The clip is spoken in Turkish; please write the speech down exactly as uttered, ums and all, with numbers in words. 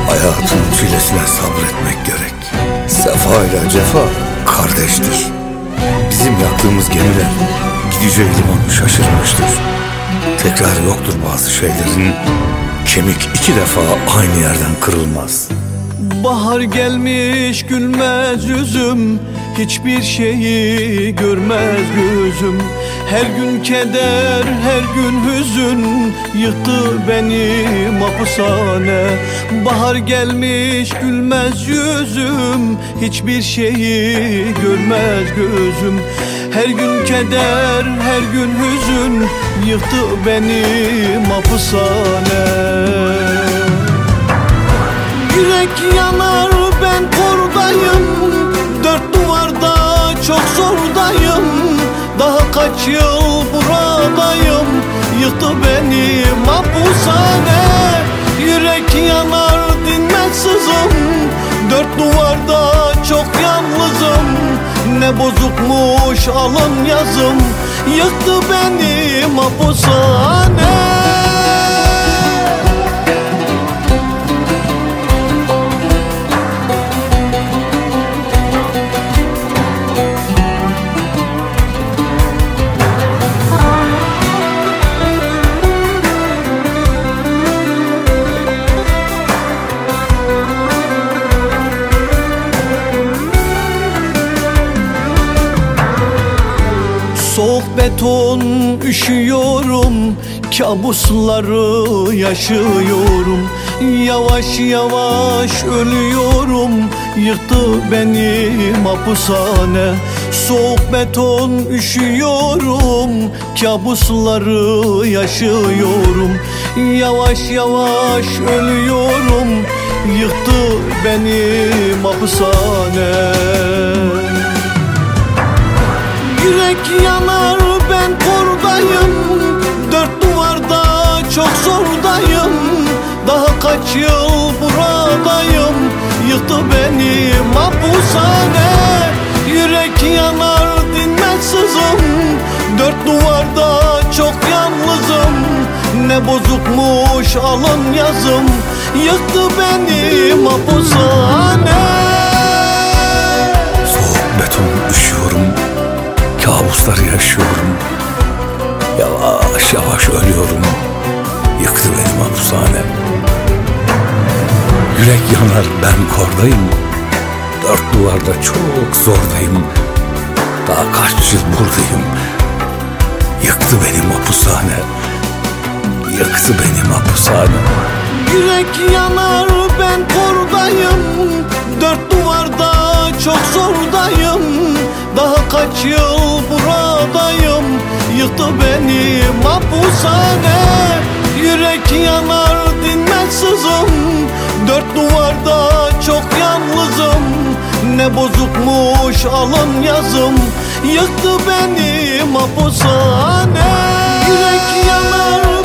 Hayatın çilesine sabretmek gerek. Sefa ile cefa kardeştir. Bizim yaktığımız gemiler gideceği limanı şaşırmıştır. Tekrar yoktur bazı şeylerin. Kemik iki defa aynı yerden kırılmaz. Bahar gelmiş gülmez yüzüm, hiçbir şeyi görmez gözüm. Her gün keder, her gün hüzün, yıktı beni mahpushane. Bahar gelmiş gülmez yüzüm, hiçbir şeyi görmez gözüm. Her gün keder, her gün hüzün, yıktı beni mahpushane. Yürek yanar, ben kordayım, dört duvarda çok zordayım. Daha kaç yıl buradayım, yıktı beni mahpushane. Yürek yanar, dinmez sızım, dört duvarda çok yalnızım. Ne bozukmuş alın yazım, yıktı beni mahpushane. Soğuk beton üşüyorum, kabusları yaşıyorum. Yavaş yavaş ölüyorum, yıktı beni mahpushane. Soğuk beton üşüyorum, kabusları yaşıyorum. Yavaş yavaş ölüyorum, yıktı beni mahpushane. Yürek yanar, ben kordayım, dört duvarda çok zordayım. Daha kaç yıl buradayım, yıktı beni mahpushane. Yürek yanar, dinmez sızım, dört duvarda çok yalnızım. Ne bozukmuş alın yazım, yıktı beni mahpushane. Soğuk beton üşüyorum, kabusları yaşıyorum. Yavaş yavaş ölüyorum, yıktı beni mahpushane. Yürek yanar, ben kordayım, dört duvarda çok zordayım. Daha kaç yıl buradayım, yıktı beni mahpushane. Yıktı beni mahpushane. Yürek yanar, ben kordayım, dört duvarda çok zordayım. Daha kaç yıl buradayım, yıktı beni mahpushane. Yürek yanar, dinmez sızım, dört duvarda çok yalnızım. Ne bozukmuş alın yazım, yıktı beni mahpushane. Yürek yanar,